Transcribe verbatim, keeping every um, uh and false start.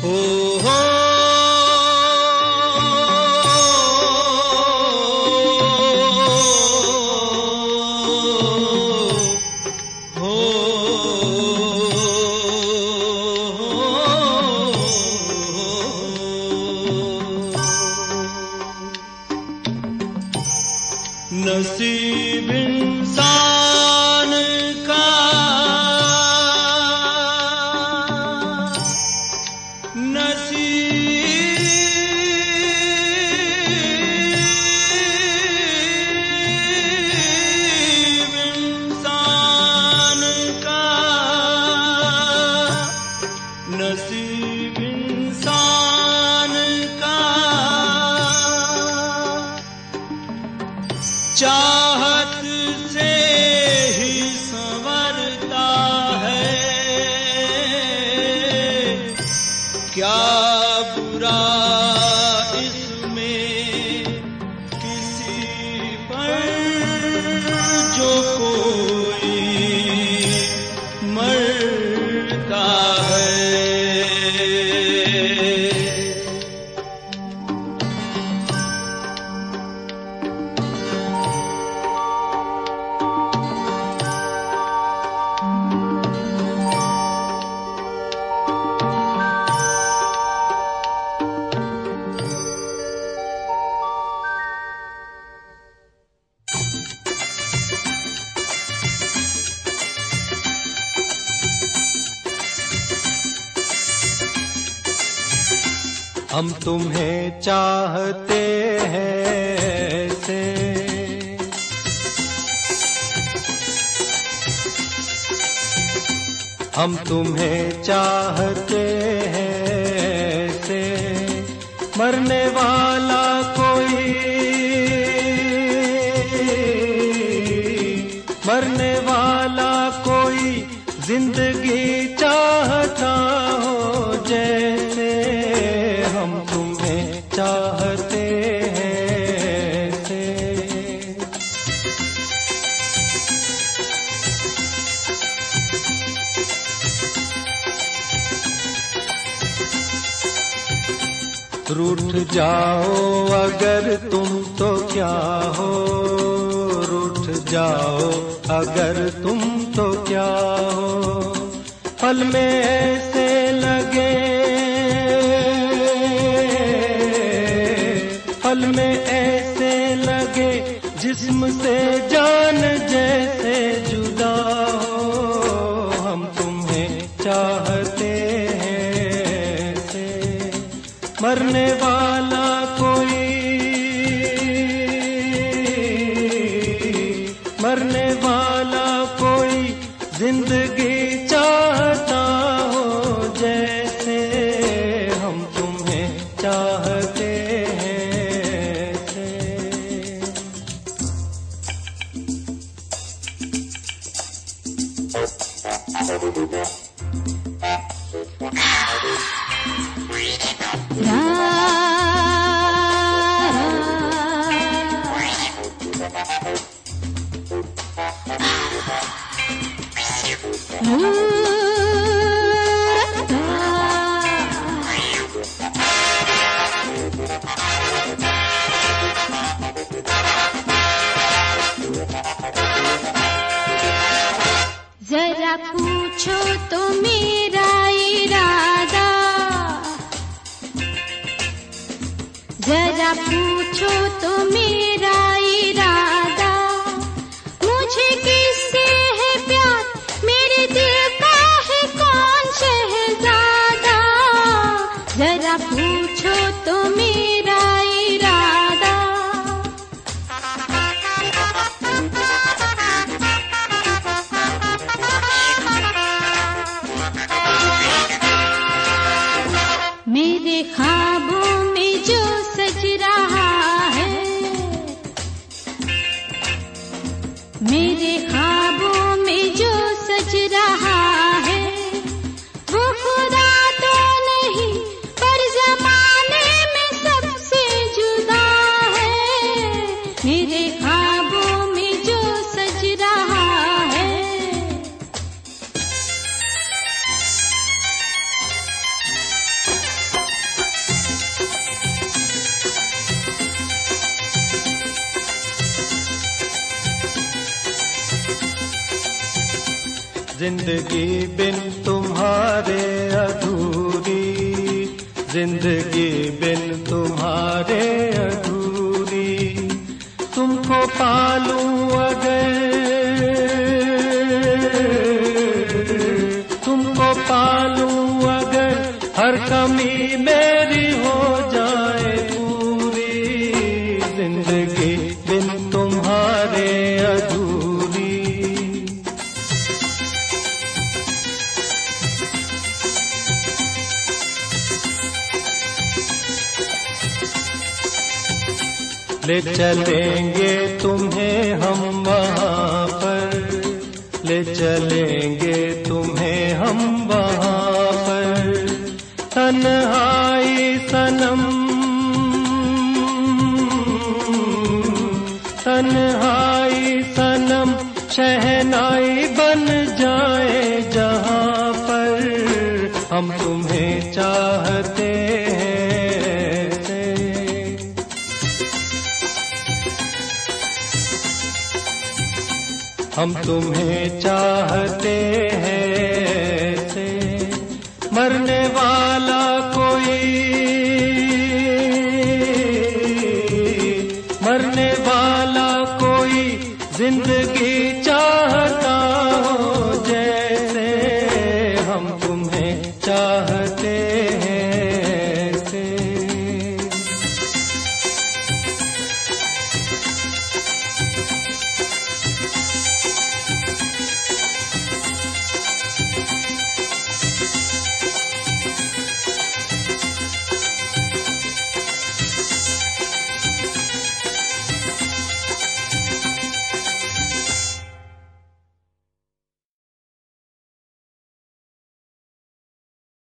नसीब इंसान का नसीब इंसान का नसीब इंसान का चाहत से ही संवरता है। क्या बुरा इसमें किसी पर जो कोई मरता है। हम तुम्हें चाहते हैं ऐसे, हम तुम्हें चाहते हैं ऐसे, मरने वाला कोई मरने वाला कोई जिंदगी चाहता हो जैसे। हम तुम्हें चाहते हैं ऐसे। रूठ जाओ अगर तुम तो क्या हो, रूठ जाओ अगर तुम तो क्या हो। पल में ऐसे लगे पल में ऐसे लगे जिस्म से जान जैसे जुदा हो। हम तुम्हें चाहते हैं ऐसे, मरने वाला कोई मरने वाला कोई जिंदगी चाहता हो जैसे। हम तुम्हें चाहते हैं ऐसे। जरा पूछो तो मेरा इरादा, जरा पूछो तो मेरा इरादा। मुझे किससे है प्यार, मेरे दिल का है कौन शहजादा। जरा पूछो तो मेरा इरादा। मेरे ख्वाबों में जो सज रहा है, जिंदगी बिन तुम्हारे अधूरी, जिंदगी बिन तुम्हारे अधूरी। तुमको पालूं अगर, तुमको पालूं अगर, हर कमी मेरी हो जाए पूरी, जिंदगी बिन तुम्हारे अधूरी। ले चलेंगे तुम्हें हम वहाँ पर, ले चलेंगे तुम्हें हम वहाँ पर। तन्हाई सनम, तन्हाई सनम शहनाई बन जाए जहाँ पर, हम तुम्हें चाहते हैं। हम तुम्हें चाहते हैं से। मरने वाला कोई, मरने वाला कोई जिंदगी